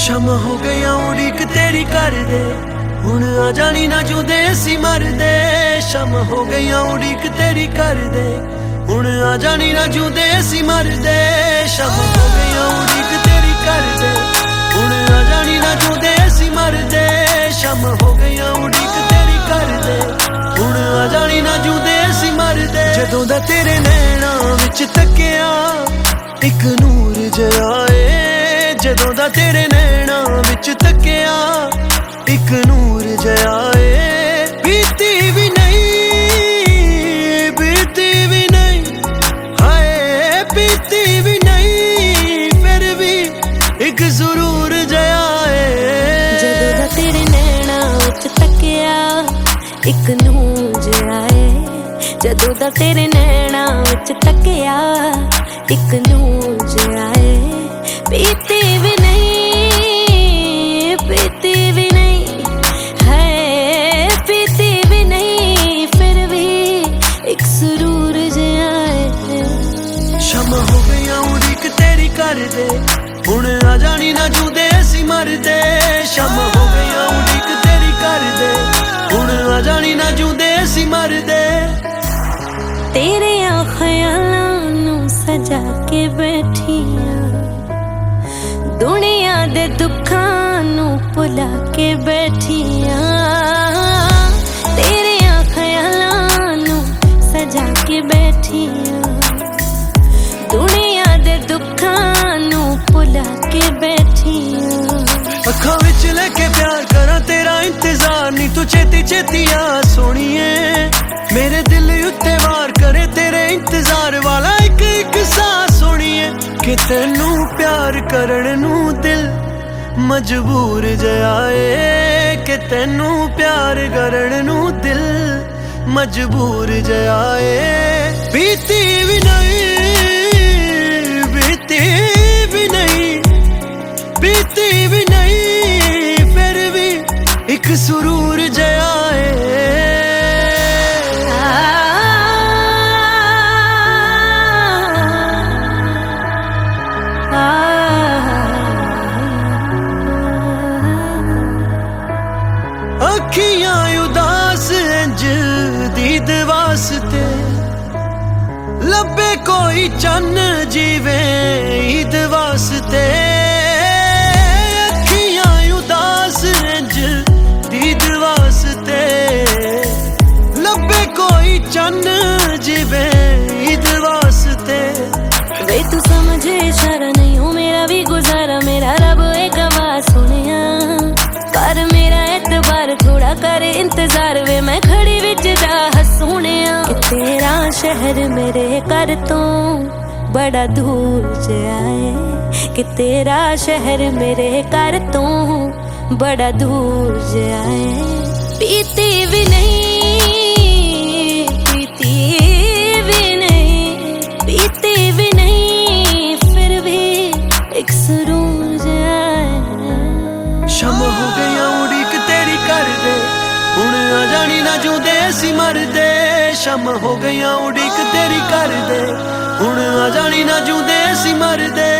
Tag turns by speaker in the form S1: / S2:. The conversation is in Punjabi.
S1: ਸ਼ਮ ਹੋ ਗਈਆਂ ਉਡੀਕ ਤੇਰੀ ਕਰਦੇ, ਹੁਣ ਆ ਜਾਣੀ ਨਾ ਜੁਦੇ ਅਸੀਂ ਮਰਦੇ। ਸ਼ਮ ਹੋ ਗਈਆਂ ਉਡੀਕ ਤੇਰੀ ਕਰਦੇ, ਹੁਣ ਆ ਜਾਣੀ ਨਾ ਜੁਦੇ ਅਸੀਂ ਮਰਦੇ। ਸ਼ਮ ਹੋ ਗਈਆਂ ਉਡੀਕ ਤੇਰੀ ਕਰਦੇ, ਹੁਣ ਆ ਜਾਣੀ ਨਾ ਜੁਦੇ ਅਸੀਂ ਮਰਦੇ। ਸ਼ਮ ਹੋ ਗਈਆਂ ਉਡੀਕ ਤੇਰੀ ਕਰਦੇ, ਹੁਣ ਆ ਜਾਣੀ ਨਾ ਜੁਦੇ ਅਸੀਂ ਮਰਦੇ। ਜਦੋਂ ਦਾ ਤੇਰੇ ਨੈਣਾਂ ਵਿੱਚ ਤੱਕਿਆ ਇੱਕ ਨੂਰ ਜਿਹਾ ਏ, ਜਦੋਂ ਦਾ ਤੇਰੇ ਨੈਣਾਂ ਵਿੱਚ ਤੱਕਿਆ ਇੱਕ ਨੂਰ ਜਿਹਾ ਏ। ਬੀਤੀ ਵੀ ਨਹੀਂ, ਬੀਤੀ ਵੀ ਨਹੀਂ, ਹਾਏ ਬੀਤੀ ਵੀ ਨਹੀਂ, ਫਿਰ ਵੀ ਇੱਕ ਜ਼ਰੂਰ ਜਿਹਾ ਏ।
S2: ਜਦੋਂ ਦਾ ਤੇਰੇ ਨੈਣਾਂ ਵਿੱਚ ਤੱਕਿਆ ਇੱਕ ਨੂਰ ਜਿਹਾ ਏ, ਜਦੋਂ ਦਾ ਤੇਰੇ ਨੈਣਾਂ ਵਿੱਚ ਤੱਕਿਆ ਇੱਕ ਨੂਰ ਜਿਹਾ ਏ। ਬੀਤੀ ਵੀ ਨਹੀਂ, ਬੀਤੀ ਵੀ ਨਹੀਂ, ਹੈ ਬੀਤੀ ਵੀ ਨਹੀਂ, ਫਿਰ ਵੀ ਇੱਕ ਸਰੂਰ ਜਿਹਾ ਏ।
S1: ਸ਼ਮ ਹੋ ਗਈਆਂ ਉਡੀਕ ਤੇਰੀ ਕਰਦੇ, ਹੁਣ ਆ ਜਾਣੀ ਨਾ ਜੁਦੇ ਅਸੀਂ ਮਰਦੇ। ਸ਼ਮ ਹੋ ਗਈਆਂ ਉਡੀਕ ਤੇਰੀ ਕਰਦੇ, ਹੁਣ ਆ ਜਾਣੀ ਨਾ ਜੁਦੇ ਅਸੀਂ ਮਰਦੇ।
S2: ਤੇਰਿਆਂ ਖਿਆਲਾਂ ਨੂੰ ਸਜਾ ਕੇ ਬੈਠੀਆਂ, ਦੁਨੀਆ ਦੇ ਦੁੱਖਾਂ ਨੂੰ ਭੁਲਾ ਕੇ ਬੈਠੀਆਂ। ਤੇਰਿਆਂ ਖਿਆਲਾਂ ਨੂੰ ਸਜਾ ਕੇ ਬੈਠੀਆਂ, ਦੁਨੀਆ ਦੇ ਦੁੱਖਾਂ ਨੂੰ ਭੁਲਾ ਕੇ ਬੈਠੀਆਂ।
S1: ਅੱਖਾਂ ਵਿੱਚ ਲੈ ਕੇ ਪਿਆਰ ਕਰਾਂ ਤੇਰਾ ਇੰਤਜ਼ਾਰ, ਨੀ ਤੂੰ ਛੇਤੀ ਛੇਤੀ ਆ ਸੋਣੀਏ। ਮੇਰੇ ਦਿਲ ਉੱਤੇ ਵਾਰ ਕਰੇ ਤੇਰੇ ਇੰਤਜ਼ਾਰ ਵਾਲਾ ਇੱਕ ਇੱਕ ਸਾਹ ਸੋਣੀਏ। ਕਿ ਤੈਨੂੰ ਪਿਆਰ ਕਰਨ ਨੂੰ ਦਿਲ ਮਜਬੂਰ ਜਿਹਾ ਏ, ਕਿ ਤੈਨੂੰ ਪਿਆਰ ਕਰਨ ਨੂੰ ਦਿਲ ਮਜਬੂਰ ਜਿਹਾ ਏ। ਬੀਤੀ ਵੀ ਨਹੀਂ, ਬੀਤੀ ਵੀ ਨਹੀਂ, ਬੀਤੀ ਵੀ ਨਹੀਂ, ਫਿਰ ਵੀ ਇੱਕ ਸਰੂਰ ਜਿਹਾ ਏ। ਅੱਖੀਆਂ ਉਦਾਸ ਇੰਜ ਦੀਦ ਵਾਸਤੇ, ਲੱਭੇ ਕੋਈ ਚੰਨ ਜੀਵੇ ਈਦ ਵਾਸਤੇ। ਅੱਖੀਆਂ ਉਦਾਸ ਇੰਜ ਦੀਦ ਵਾਸਤੇ, ਲੱਭੇ ਕੋਈ ਚੰਨ ਜੀਵੇ ਈਦ ਵਾਸਤੇ।
S2: ਵੇ ਤੂੰ ਸਮਝੇ ਇਸ਼ਾਰਾ ਨਹੀਂ ਹੋ ਮੇਰਾ ਵੀ ਗੁਜ਼ਾਰਾ, ਮੇਰਾ ਰੱਬ ਏ ਗਵਾ ਸੁਣਿਆ। ਕਰ ਮੇਰਾ ਇਤਬਾਰ ਥੋੜਾ ਕਰ ਇੰਤਜ਼ਾਰ, ਵੇ ਮੈਂ ਖੜੀ ਵਿੱਚ ਜਾ ਸੁਣਿਆ। ਕਿ ਤੇਰਾ ਸ਼ਹਿਰ ਮੇਰੇ ਘਰ ਤੋਂ ਬੜਾ ਦੂਰ ਜਿਹਾ ਏ, ਕਿ ਤੇਰਾ ਸ਼ਹਿਰ ਮੇਰੇ ਘਰ ਤੋਂ ਬੜਾ ਦੂਰ ਜਿਹਾ ਏ। ਬੀਤੀ ਵੀ ਨਹੀਂ, ਬੀਤੀ ਵੀ ਨਹੀਂ, ਬੀਤੀ ਵੀ ਨਹੀਂ, ਫਿਰ ਵੀ ਇੱਕ ਸਰੂਰ ਜਿਹਾ ਏ।
S1: ਸ਼ਮ ਹੋ ਗਈਆਂ ਉਡੀਕ ਤੇਰੀ ਕਰਦੇ, ਹੁਣ ਆ ਜਾਣੀ ਨਾ ਜੁਦੇ ਅਸੀਂ ਮਰਦੇ। ਸ਼ਮ ਹੋ ਗਈਆਂ ਉਡੀਕ ਤੇਰੀ ਕਰਦੇ, ਹੁਣ ਆ ਜਾਣੀ ਨਾ ਜੁਦੇ ਅਸੀਂ ਮਰਦੇ।